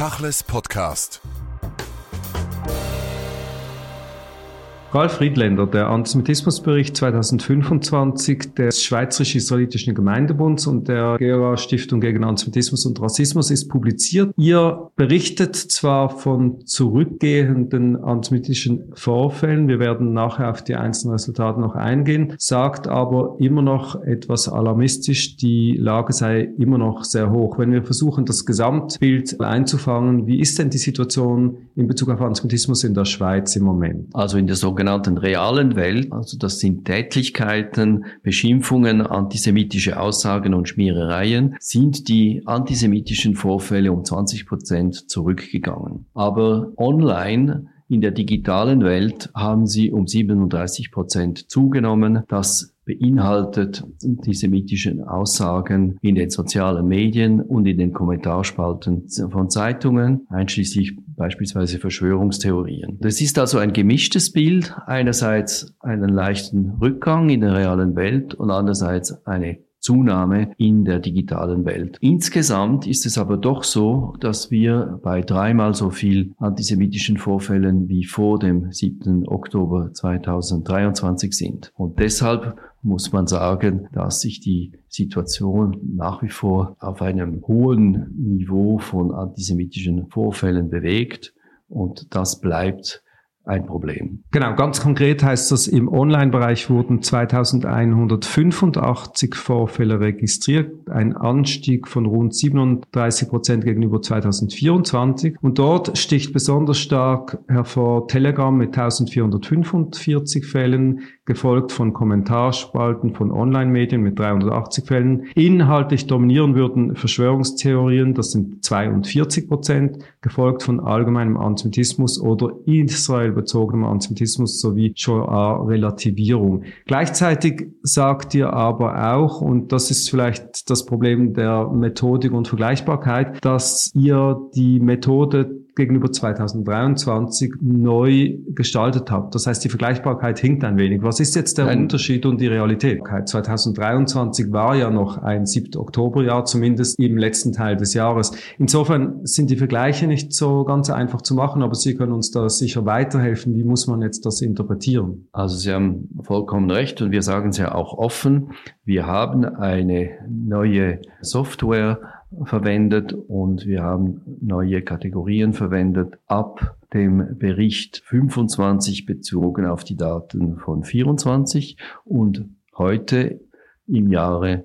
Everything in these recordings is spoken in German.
Tacheles Podcast. Ralf Friedländer, der Antisemitismusbericht 2025 des Schweizerischen Israelitischen Gemeindebunds und der GERA Stiftung gegen Antisemitismus und Rassismus ist publiziert. Ihr berichtet zwar von zurückgehenden antisemitischen Vorfällen, wir werden nachher auf die einzelnen Resultate noch eingehen, sagt aber immer noch etwas alarmistisch, die Lage sei immer noch sehr hoch. Wenn wir versuchen, das Gesamtbild einzufangen, wie ist denn die Situation in Bezug auf Antisemitismus in der Schweiz im Moment? Also in der sogenannten realen Welt, also das sind Tätlichkeiten, Beschimpfungen, antisemitische Aussagen und Schmierereien, sind die antisemitischen Vorfälle um 20% zurückgegangen. Aber online in der digitalen Welt haben sie um 37% zugenommen. Das beinhaltet antisemitische Aussagen in den sozialen Medien und in den Kommentarspalten von Zeitungen, einschließlich beispielsweise Verschwörungstheorien. Das ist also ein gemischtes Bild, einerseits einen leichten Rückgang in der realen Welt und andererseits eine Zunahme in der digitalen Welt. Insgesamt ist es aber doch so, dass wir bei dreimal so viel antisemitischen Vorfällen wie vor dem 7. Oktober 2023 sind. Und deshalb muss man sagen, dass sich die Situation nach wie vor auf einem hohen Niveau von antisemitischen Vorfällen bewegt und das bleibt ein Problem. Genau, ganz konkret heißt das, im Online-Bereich wurden 2185 Vorfälle registriert, ein Anstieg von rund 37% gegenüber 2024. Und dort sticht besonders stark hervor Telegram mit 1445 Fällen, gefolgt von Kommentarspalten von Online-Medien mit 380 Fällen. Inhaltlich dominieren würden Verschwörungstheorien, das sind 42%, gefolgt von allgemeinem Antisemitismus oder israelbezogenem Antisemitismus sowie Shoah-Relativierung. Gleichzeitig sagt ihr aber auch, und das ist vielleicht das Problem der Methodik und Vergleichbarkeit, dass ihr die Methode gegenüber 2023 neu gestaltet habt. Das heißt, die Vergleichbarkeit hinkt ein wenig. Was ist jetzt der Unterschied und die Realität? 2023 war ja noch ein 7. Oktoberjahr, zumindest im letzten Teil des Jahres. Insofern sind die Vergleiche nicht so ganz einfach zu machen, aber Sie können uns da sicher weiterhelfen. Wie muss man jetzt das interpretieren? Also Sie haben vollkommen recht und wir sagen es ja auch offen. Wir haben eine neue Software verwendet und wir haben neue Kategorien verwendet ab dem Bericht 25 bezogen auf die Daten von 24 und heute im Jahre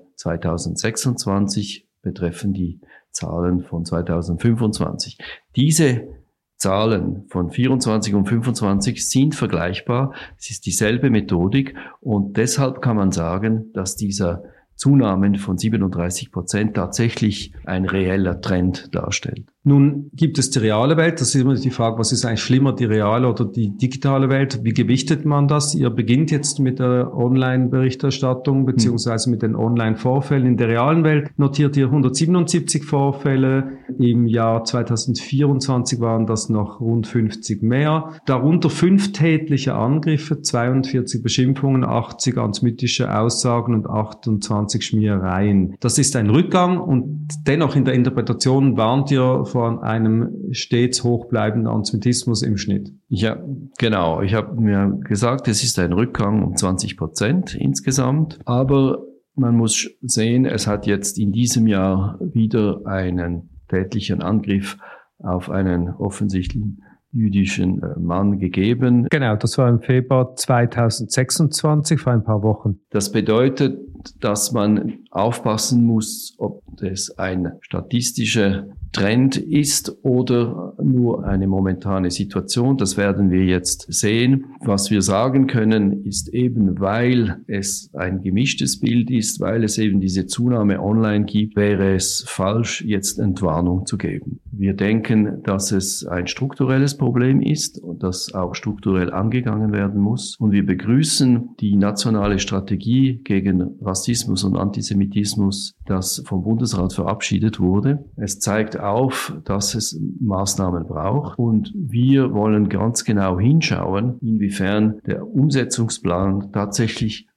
2026 betreffen die Zahlen von 2025. Diese Zahlen von 24 und 25 sind vergleichbar. Es ist dieselbe Methodik und deshalb kann man sagen, dass dieser Zunahmen von 37% tatsächlich ein reeller Trend darstellt. Nun gibt es die reale Welt, das ist immer die Frage, was ist eigentlich schlimmer, die reale oder die digitale Welt? Wie gewichtet man das? Ihr beginnt jetzt mit der Online-Berichterstattung beziehungsweise mit den Online-Vorfällen. In der realen Welt notiert ihr 177 Vorfälle, im Jahr 2024 waren das noch rund 50 mehr. Darunter 5 tätliche Angriffe, 42 Beschimpfungen, 80 antisemitische Aussagen und 28 Schmierereien. Das ist ein Rückgang und dennoch in der Interpretation warnt ihr von einem stets hochbleibenden Antisemitismus im Schnitt. Ja, genau. Ich habe mir gesagt, es ist ein Rückgang um 20% insgesamt. Aber man muss sehen, es hat jetzt in diesem Jahr wieder einen tätlichen Angriff auf einen offensichtlichen jüdischen Mann gegeben. Genau, das war im Februar 2026, vor ein paar Wochen. Das bedeutet, dass man aufpassen muss, ob das ein statistischer Trend ist oder nur eine momentane Situation. Das werden wir jetzt sehen. Was wir sagen können, ist eben, weil es ein gemischtes Bild ist, weil es eben diese Zunahme online gibt, wäre es falsch, jetzt Entwarnung zu geben. Wir denken, dass es ein strukturelles Problem ist und das auch strukturell angegangen werden muss. Und wir begrüßen die nationale Strategie gegen Rassismus und Antisemitismus, das vom Bundesrat verabschiedet wurde. Es zeigt auf, dass es Maßnahmen braucht und wir wollen ganz genau hinschauen, inwiefern der Umsetzungsplan tatsächlich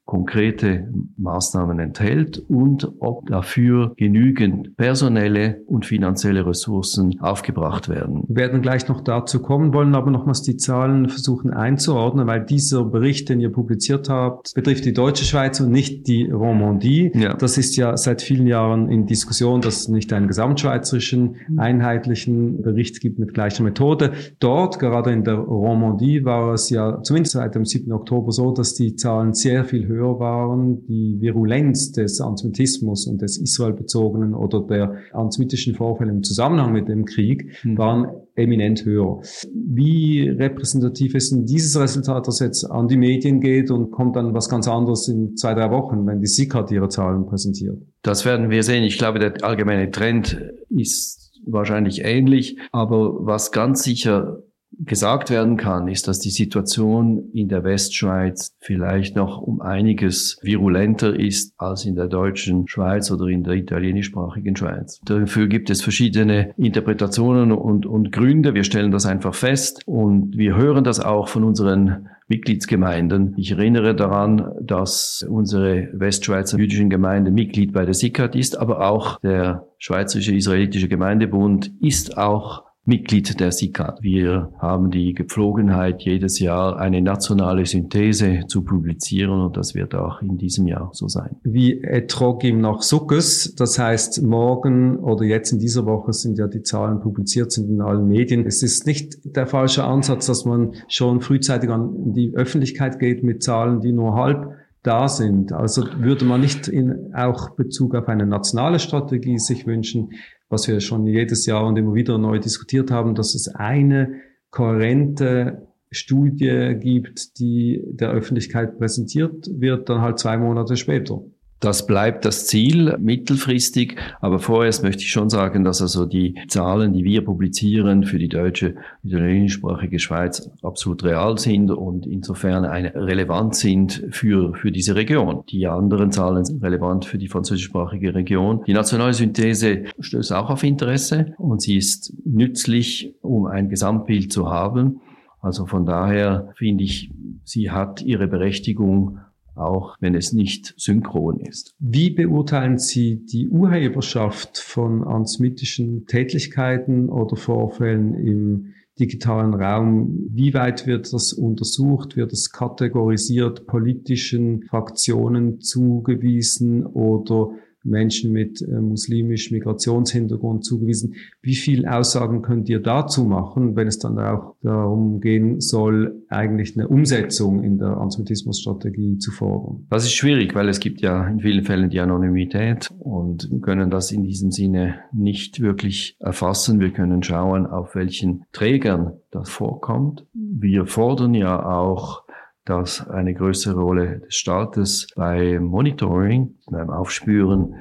konkrete Maßnahmen enthält und ob dafür genügend personelle und finanzielle Ressourcen aufgebracht werden. Wir werden gleich noch dazu kommen, wollen aber nochmals die Zahlen versuchen einzuordnen, weil dieser Bericht, den ihr publiziert habt, betrifft die deutsche Schweiz und nicht die Romandie. Ja. Das ist ja seit vielen Jahren in Diskussion, dass es nicht einen gesamtschweizerischen, einheitlichen Bericht gibt mit gleicher Methode. Dort, gerade in der Romandie, war es ja zumindest seit dem 7. Oktober so, dass die Zahlen sehr viel höher waren. Die Virulenz des Antisemitismus und des israelbezogenen oder der antisemitischen Vorfälle im Zusammenhang mit dem Krieg waren eminent höher. Wie repräsentativ ist denn dieses Resultat, das jetzt an die Medien geht und kommt dann was ganz anderes in 2-3 Wochen, wenn die SICAD ihre Zahlen präsentiert? Das werden wir sehen. Ich glaube, der allgemeine Trend ist wahrscheinlich ähnlich, aber was ganz sicher gesagt werden kann, ist, dass die Situation in der Westschweiz vielleicht noch um einiges virulenter ist als in der deutschen Schweiz oder in der italienischsprachigen Schweiz. Dafür gibt es verschiedene Interpretationen und Gründe. Wir stellen das einfach fest und wir hören das auch von unseren Mitgliedsgemeinden. Ich erinnere daran, dass unsere Westschweizer jüdischen Gemeinde Mitglied bei der SICAD ist, aber auch der Schweizerische Israelitische Gemeindebund ist auch Mitglied der SICAD. Wir haben die Gepflogenheit, jedes Jahr eine nationale Synthese zu publizieren und das wird auch in diesem Jahr so sein. Wie etrogim nach Sukkes, das heißt morgen oder jetzt in dieser Woche sind ja die Zahlen publiziert, sind in allen Medien. Es ist nicht der falsche Ansatz, dass man schon frühzeitig an die Öffentlichkeit geht mit Zahlen, die nur halb da sind. Also würde man nicht in auch Bezug auf eine nationale Strategie sich wünschen, was wir schon jedes Jahr und immer wieder neu diskutiert haben, dass es eine kohärente Studie gibt, die der Öffentlichkeit präsentiert wird, dann halt 2 Monate später. Das bleibt das Ziel mittelfristig, aber vorerst möchte ich schon sagen, dass also die Zahlen, die wir publizieren für die deutsche, italienischsprachige Schweiz absolut real sind und insofern relevant sind für diese Region. Die anderen Zahlen sind relevant für die französischsprachige Region. Die nationale Synthese stößt auch auf Interesse und sie ist nützlich, um ein Gesamtbild zu haben. Also von daher finde ich, sie hat ihre Berechtigung, auch wenn es nicht synchron ist. Wie beurteilen Sie die Urheberschaft von antisemitischen Tätlichkeiten oder Vorfällen im digitalen Raum? Wie weit wird das untersucht? Wird es kategorisiert, politischen Fraktionen zugewiesen oder Menschen mit muslimischem Migrationshintergrund zugewiesen? Wie viel Aussagen könnt ihr dazu machen, wenn es dann auch darum gehen soll, eigentlich eine Umsetzung in der Antisemitismusstrategie zu fordern? Das ist schwierig, weil es gibt ja in vielen Fällen die Anonymität und können das in diesem Sinne nicht wirklich erfassen. Wir können schauen, auf welchen Trägern das vorkommt. Wir fordern ja auch, dass eine größere Rolle des Staates beim Monitoring, beim Aufspüren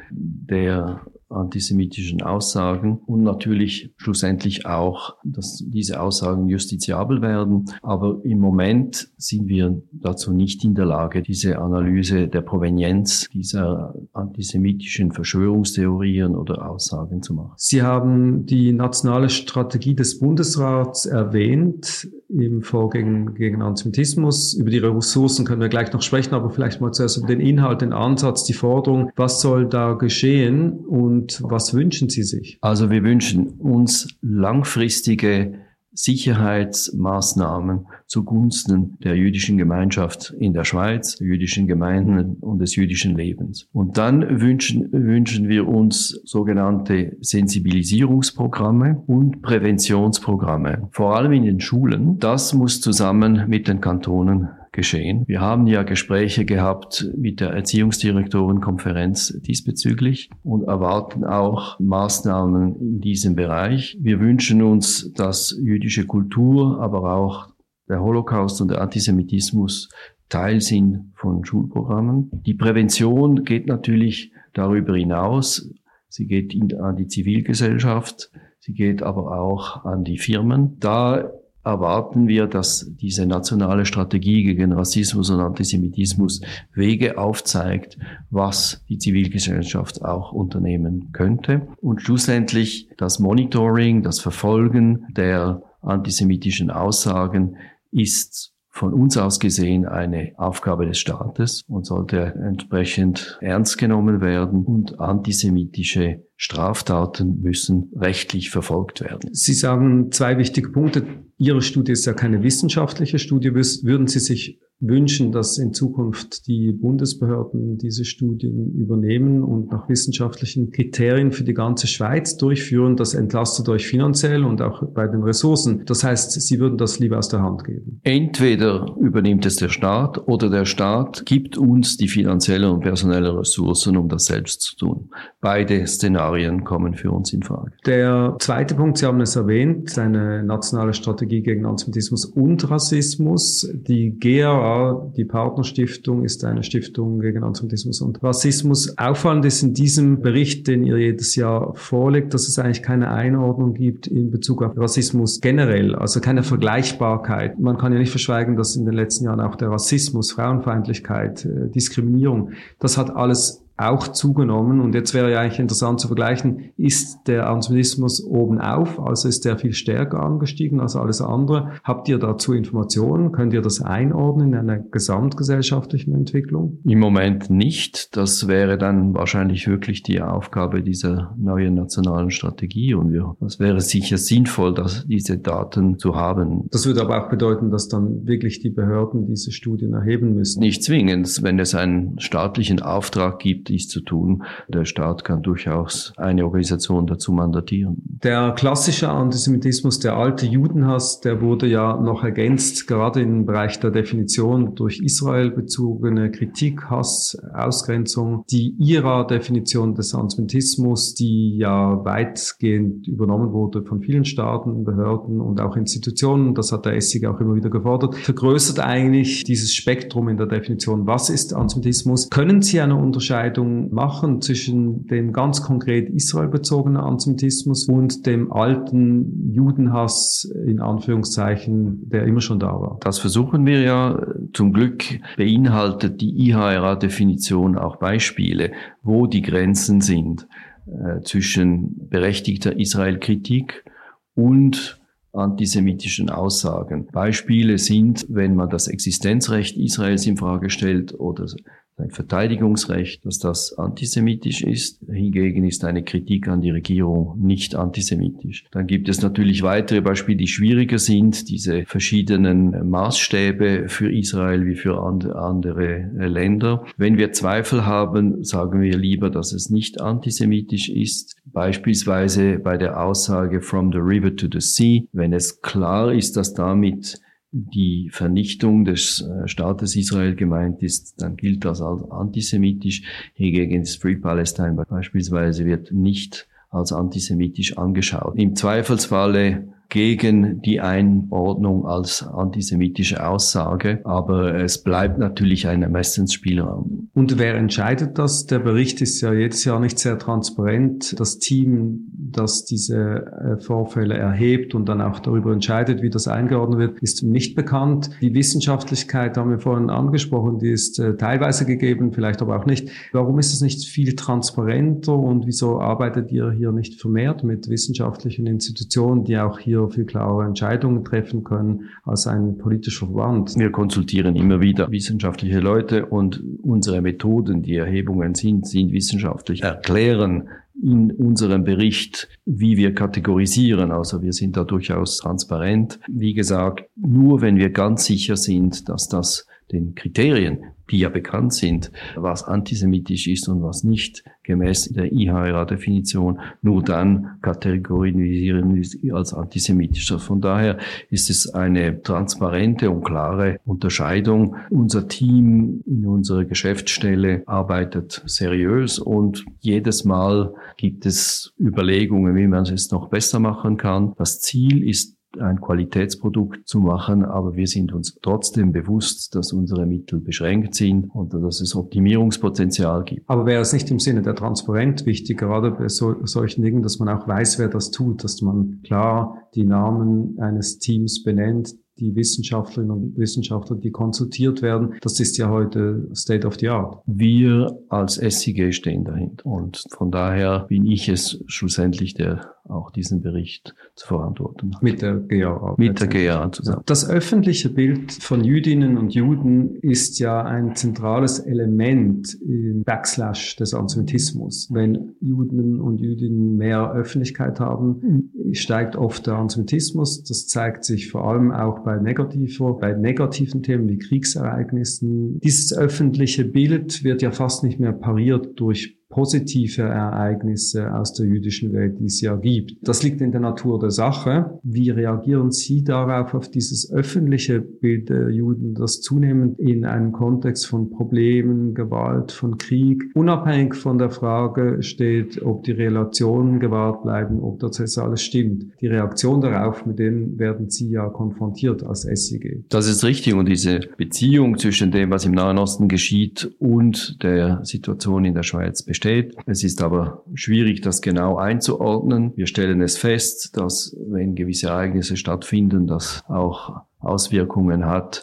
der antisemitischen Aussagen und natürlich schlussendlich auch, dass diese Aussagen justiziabel werden. Aber im Moment sind wir dazu nicht in der Lage, diese Analyse der Provenienz dieser antisemitischen Verschwörungstheorien oder Aussagen zu machen. Sie haben die nationale Strategie des Bundesrats erwähnt im Vorgehen gegen Antisemitismus. Über die Ressourcen können wir gleich noch sprechen, aber vielleicht mal zuerst über den Inhalt, den Ansatz, die Forderung. Was soll da geschehen und was wünschen Sie sich? Also wir wünschen uns langfristige Sicherheitsmaßnahmen zugunsten der jüdischen Gemeinschaft in der Schweiz, der jüdischen Gemeinden und des jüdischen Lebens. Und dann wünschen wir uns sogenannte Sensibilisierungsprogramme und Präventionsprogramme, vor allem in den Schulen. Das muss zusammen mit den Kantonen geschehen. Wir haben ja Gespräche gehabt mit der Erziehungsdirektorenkonferenz diesbezüglich und erwarten auch Maßnahmen in diesem Bereich. Wir wünschen uns, dass jüdische Kultur, aber auch der Holocaust und der Antisemitismus Teil sind von Schulprogrammen. Die Prävention geht natürlich darüber hinaus. Sie geht an die Zivilgesellschaft, sie geht aber auch an die Firmen. Da erwarten wir, dass diese nationale Strategie gegen Rassismus und Antisemitismus Wege aufzeigt, was die Zivilgesellschaft auch unternehmen könnte. Und schlussendlich das Monitoring, das Verfolgen der antisemitischen Aussagen ist von uns aus gesehen eine Aufgabe des Staates und sollte entsprechend ernst genommen werden, und antisemitische Straftaten müssen rechtlich verfolgt werden. Sie sagen 2 wichtige Punkte. Ihre Studie ist ja keine wissenschaftliche Studie. Würden Sie sich wünschen, dass in Zukunft die Bundesbehörden diese Studien übernehmen und nach wissenschaftlichen Kriterien für die ganze Schweiz durchführen? Das entlastet euch finanziell und auch bei den Ressourcen. Das heißt, Sie würden das lieber aus der Hand geben. Entweder übernimmt es der Staat oder der Staat gibt uns die finanziellen und personellen Ressourcen, um das selbst zu tun. Beide Szenarien kommen für uns in Frage. Der zweite Punkt, Sie haben es erwähnt, eine nationale Strategie gegen Antisemitismus und Rassismus. Die GRA, die Partnerstiftung, ist eine Stiftung gegen Antisemitismus und Rassismus. Auffallend ist in diesem Bericht, den ihr jedes Jahr vorlegt, dass es eigentlich keine Einordnung gibt in Bezug auf Rassismus generell, also keine Vergleichbarkeit. Man kann ja nicht verschweigen, dass in den letzten Jahren auch der Rassismus, Frauenfeindlichkeit, Diskriminierung, das hat alles auch zugenommen. Und jetzt wäre ja eigentlich interessant zu vergleichen, ist der Antisemitismus oben auf, also ist der viel stärker angestiegen als alles andere? Habt ihr dazu Informationen? Könnt ihr das einordnen in einer gesamtgesellschaftlichen Entwicklung? Im Moment nicht. Das wäre dann wahrscheinlich wirklich die Aufgabe dieser neuen nationalen Strategie, und das wäre sicher sinnvoll, diese Daten zu haben. Das würde aber auch bedeuten, dass dann wirklich die Behörden diese Studien erheben müssen. Nicht zwingend, wenn es einen staatlichen Auftrag gibt, dies zu tun. Der Staat kann durchaus eine Organisation dazu mandatieren. Der klassische Antisemitismus, der alte Judenhass, der wurde ja noch ergänzt, gerade im Bereich der Definition, durch Israel bezogene Kritik, Hass, Ausgrenzung. Die IRA-Definition des Antisemitismus, die ja weitgehend übernommen wurde von vielen Staaten, Behörden und auch Institutionen, das hat der Essig auch immer wieder gefordert, vergrößert eigentlich dieses Spektrum in der Definition. Was ist Antisemitismus? Können Sie eine Unterscheidung machen zwischen dem ganz konkret israelbezogenen Antisemitismus und dem alten Judenhass, in Anführungszeichen, der immer schon da war? Das versuchen wir ja. Zum Glück beinhaltet die IHRA-Definition auch Beispiele, wo die Grenzen sind zwischen berechtigter Israel-Kritik und antisemitischen Aussagen. Beispiele sind, wenn man das Existenzrecht Israels in Frage stellt oder ein Verteidigungsrecht, dass das antisemitisch ist. Hingegen ist eine Kritik an die Regierung nicht antisemitisch. Dann gibt es natürlich weitere Beispiele, die schwieriger sind, diese verschiedenen Maßstäbe für Israel wie für andere Länder. Wenn wir Zweifel haben, sagen wir lieber, dass es nicht antisemitisch ist. Beispielsweise bei der Aussage from the river to the sea, wenn es klar ist, dass damit die Vernichtung des Staates Israel gemeint ist, dann gilt das als antisemitisch. Hingegen ist Free Palestine beispielsweise wird nicht als antisemitisch angeschaut. Im Zweifelsfalle gegen die Einordnung als antisemitische Aussage, aber es bleibt natürlich ein Ermessensspielraum. Und wer entscheidet das? Der Bericht ist ja jedes Jahr nicht sehr transparent. Das Team, das diese Vorfälle erhebt und dann auch darüber entscheidet, wie das eingeordnet wird, ist nicht bekannt. Die Wissenschaftlichkeit haben wir vorhin angesprochen, die ist teilweise gegeben, vielleicht aber auch nicht. Warum ist es nicht viel transparenter und wieso arbeitet ihr hier nicht vermehrt mit wissenschaftlichen Institutionen, die auch hier viel klarere Entscheidungen treffen können als ein politischer Verband? Wir konsultieren immer wieder wissenschaftliche Leute und unsere Methoden, die Erhebungen sind wissenschaftlich, erklären in unserem Bericht, wie wir kategorisieren. Also wir sind da durchaus transparent. Wie gesagt, nur wenn wir ganz sicher sind, dass das den Kriterien, die ja bekannt sind, was antisemitisch ist und was nicht, gemäß der IHRA-Definition, nur dann kategorisieren wir als antisemitisch. Von daher ist es eine transparente und klare Unterscheidung. Unser Team in unserer Geschäftsstelle arbeitet seriös und jedes Mal gibt es Überlegungen, wie man es noch besser machen kann. Das Ziel ist, ein Qualitätsprodukt zu machen, aber wir sind uns trotzdem bewusst, dass unsere Mittel beschränkt sind und dass es Optimierungspotenzial gibt. Aber wäre es nicht im Sinne der Transparenz wichtig, gerade bei solchen Dingen, dass man auch weiß, wer das tut, dass man klar die Namen eines Teams benennt, die Wissenschaftlerinnen und Wissenschaftler, die konsultiert werden, das ist ja heute State of the Art. Wir als SIG stehen dahinter und von daher bin ich es schlussendlich, der auch diesen Bericht zu verantworten hat. Mit der GAA. Mit der GAA zusammen. Das öffentliche Bild von Jüdinnen und Juden ist ja ein zentrales Element im Backslash des Antisemitismus. Wenn Juden und Jüdinnen mehr Öffentlichkeit haben, steigt oft der Antisemitismus. Das zeigt sich vor allem auch bei negativen Themen wie Kriegsereignissen. Dieses öffentliche Bild wird ja fast nicht mehr pariert durch positive Ereignisse aus der jüdischen Welt, die es ja gibt. Das liegt in der Natur der Sache. Wie reagieren Sie darauf, auf dieses öffentliche Bild der Juden, das zunehmend in einem Kontext von Problemen, Gewalt, von Krieg, unabhängig von der Frage steht, ob die Relationen gewahrt bleiben, ob das alles stimmt. Die Reaktion darauf, mit denen werden Sie ja konfrontiert als SIG. Das ist richtig, und diese Beziehung zwischen dem, was im Nahen Osten geschieht, und der Situation in der Schweiz besteht. Es ist aber schwierig, das genau einzuordnen. Wir stellen es fest, dass, wenn gewisse Ereignisse stattfinden, das auch Auswirkungen hat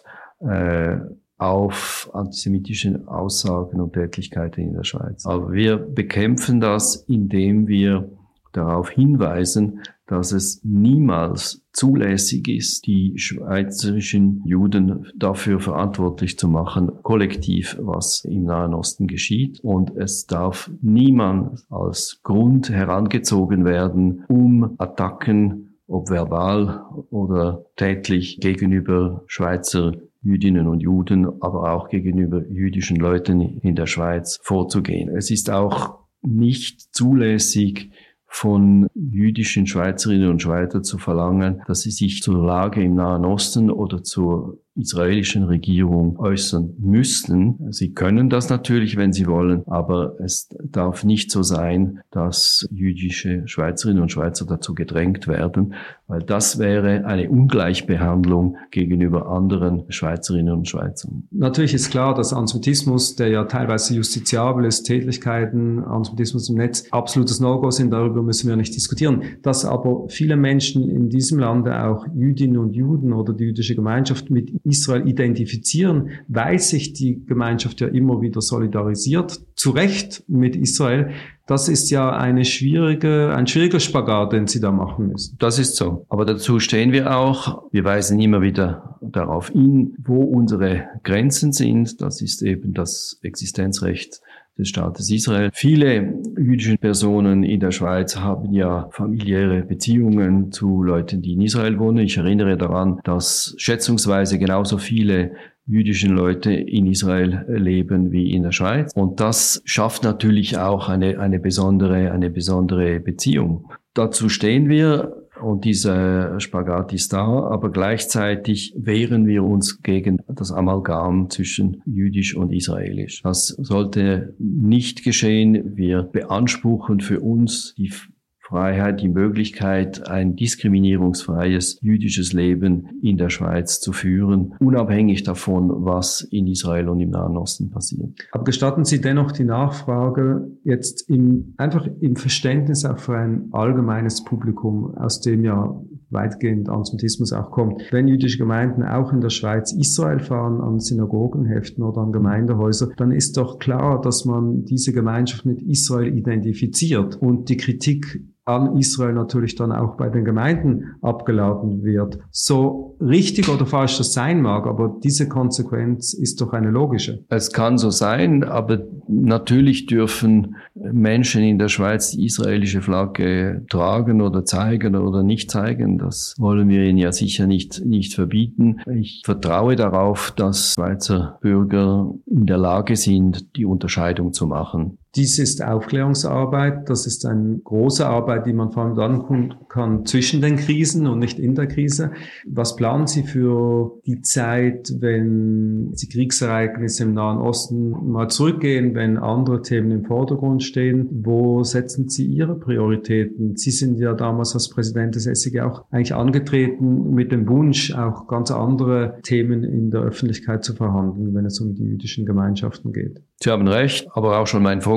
auf antisemitische Aussagen und Tätlichkeiten in der Schweiz. Aber wir bekämpfen das, indem wir darauf hinweisen, dass es niemals zulässig ist, die schweizerischen Juden dafür verantwortlich zu machen, kollektiv, was im Nahen Osten geschieht. Und es darf niemand als Grund herangezogen werden, um Attacken, ob verbal oder tätlich, gegenüber Schweizer Jüdinnen und Juden, aber auch gegenüber jüdischen Leuten in der Schweiz vorzugehen. Es ist auch nicht zulässig, von jüdischen Schweizerinnen und Schweizern zu verlangen, dass sie sich zur Lage im Nahen Osten oder zur israelischen Regierung äußern müssten. Sie können das natürlich, wenn sie wollen, aber es darf nicht so sein, dass jüdische Schweizerinnen und Schweizer dazu gedrängt werden, weil das wäre eine Ungleichbehandlung gegenüber anderen Schweizerinnen und Schweizern. Natürlich ist klar, dass Antisemitismus, der ja teilweise justiziabel ist, Tätlichkeiten, Antisemitismus im Netz, absolutes No-Go sind, darüber müssen wir nicht diskutieren. Dass aber viele Menschen in diesem Lande, auch Jüdinnen und Juden oder die jüdische Gemeinschaft, mit Israel identifizieren, weil sich die Gemeinschaft ja immer wieder solidarisiert, zu Recht mit Israel. Das ist ja ein schwieriger Spagat, den Sie da machen müssen. Das ist so. Aber dazu stehen wir auch. Wir weisen immer wieder darauf hin, wo unsere Grenzen sind. Das ist eben das Existenzrecht des Staates Israel. Viele jüdische Personen in der Schweiz haben ja familiäre Beziehungen zu Leuten, die in Israel wohnen. Ich erinnere daran, dass schätzungsweise genauso viele jüdischen Leute in Israel leben wie in der Schweiz. Und das schafft natürlich auch eine besondere Beziehung. Dazu stehen wir. Und dieser Spagat ist da, aber gleichzeitig wehren wir uns gegen das Amalgam zwischen jüdisch und israelisch. Das sollte nicht geschehen. Wir beanspruchen für uns die Freiheit, die Möglichkeit, ein diskriminierungsfreies jüdisches Leben in der Schweiz zu führen, unabhängig davon, was in Israel und im Nahen Osten passiert. Aber gestatten Sie dennoch die Nachfrage jetzt einfach im Verständnis auch für ein allgemeines Publikum, aus dem ja weitgehend Antisemitismus auch kommt. Wenn jüdische Gemeinden auch in der Schweiz Israel fahren, an Synagogenheften oder an Gemeindehäuser, dann ist doch klar, dass man diese Gemeinschaft mit Israel identifiziert und die Kritik an Israel natürlich dann auch bei den Gemeinden abgeladen wird. So richtig oder falsch das sein mag, aber diese Konsequenz ist doch eine logische. Es kann so sein, aber natürlich dürfen Menschen in der Schweiz die israelische Flagge tragen oder zeigen oder nicht zeigen. Das wollen wir ihnen ja sicher nicht verbieten. Ich vertraue darauf, dass Schweizer Bürger in der Lage sind, die Unterscheidung zu machen. Dies ist Aufklärungsarbeit, das ist eine große Arbeit, die man vor allem dann tun kann zwischen den Krisen und nicht in der Krise. Was planen Sie für die Zeit, wenn die Kriegsereignisse im Nahen Osten mal zurückgehen, wenn andere Themen im Vordergrund stehen? Wo setzen Sie Ihre Prioritäten? Sie sind ja damals als Präsident des SIG auch eigentlich angetreten mit dem Wunsch, auch ganz andere Themen in der Öffentlichkeit zu verhandeln, wenn es um die jüdischen Gemeinschaften geht. Sie haben recht, aber auch schon mein Vorgänger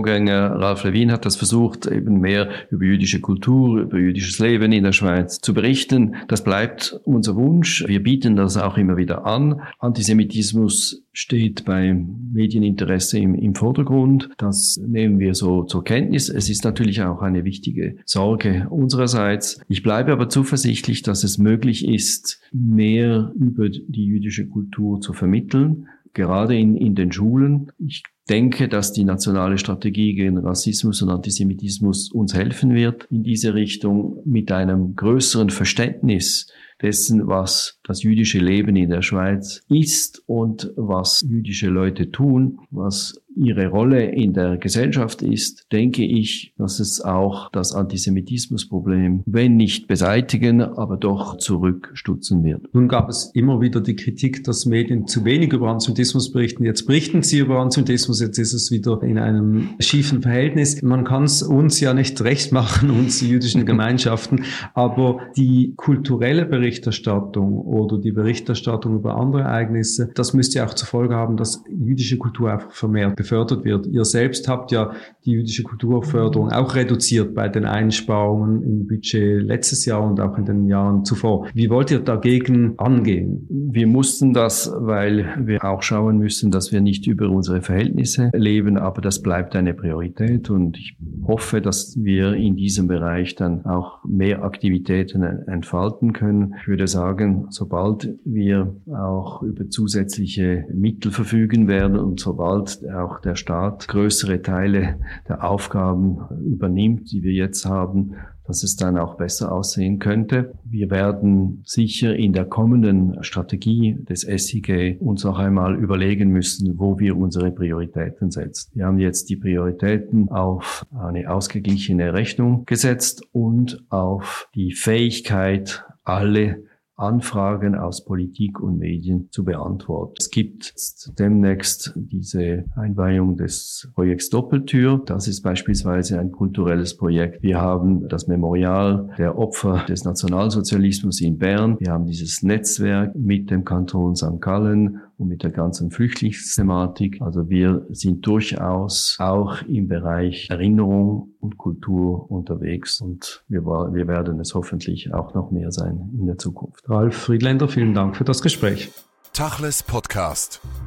Vorgänger Ralf Lewin hat das versucht, eben mehr über jüdische Kultur, über jüdisches Leben in der Schweiz zu berichten. Das bleibt unser Wunsch. Wir bieten das auch immer wieder an. Antisemitismus steht beim Medieninteresse im Vordergrund. Das nehmen wir so zur Kenntnis. Es ist natürlich auch eine wichtige Sorge unsererseits. Ich bleibe aber zuversichtlich, dass es möglich ist, mehr über die jüdische Kultur zu vermitteln, gerade in den Schulen. Ich denke, dass die nationale Strategie gegen Rassismus und Antisemitismus uns helfen wird, in diese Richtung mit einem größeren Verständnis dessen, was das jüdische Leben in der Schweiz ist und was jüdische Leute tun, was ihre Rolle in der Gesellschaft ist, denke ich, dass es auch das Antisemitismusproblem, wenn nicht beseitigen, aber doch zurückstutzen wird. Nun gab es immer wieder die Kritik, dass Medien zu wenig über Antisemitismus berichten. Jetzt berichten sie über Antisemitismus, jetzt ist es wieder in einem schiefen Verhältnis. Man kann es uns ja nicht recht machen, uns jüdischen Gemeinschaften, aber die kulturelle Berichterstattung oder die Berichterstattung über andere Ereignisse, das müsste ja auch zur Folge haben, dass jüdische Kultur einfach vermehrt gefördert wird. Ihr selbst habt ja die jüdische Kulturförderung auch reduziert bei den Einsparungen im Budget letztes Jahr und auch in den Jahren zuvor. Wie wollt ihr dagegen angehen? Wir mussten das, weil wir auch schauen müssen, dass wir nicht über unsere Verhältnisse leben, aber das bleibt eine Priorität und ich hoffe, dass wir in diesem Bereich dann auch mehr Aktivitäten entfalten können. Ich würde sagen, sobald wir auch über zusätzliche Mittel verfügen werden und sobald auch der Staat größere Teile der Aufgaben übernimmt, die wir jetzt haben, dass es dann auch besser aussehen könnte. Wir werden sicher in der kommenden Strategie des SIG uns noch einmal überlegen müssen, wo wir unsere Prioritäten setzen. Wir haben jetzt die Prioritäten auf eine ausgeglichene Rechnung gesetzt und auf die Fähigkeit, alle Anfragen aus Politik und Medien zu beantworten. Es gibt demnächst diese Einweihung des Projekts Doppeltür. Das ist beispielsweise ein kulturelles Projekt. Wir haben das Memorial der Opfer des Nationalsozialismus in Bern. Wir haben dieses Netzwerk mit dem Kanton St. Gallen und mit der ganzen Flüchtlingsthematik. Also wir sind durchaus auch im Bereich Erinnerung und Kultur unterwegs und wir werden es hoffentlich auch noch mehr sein in der Zukunft. Ralf Friedländer, vielen Dank für das Gespräch. Tachles Podcast.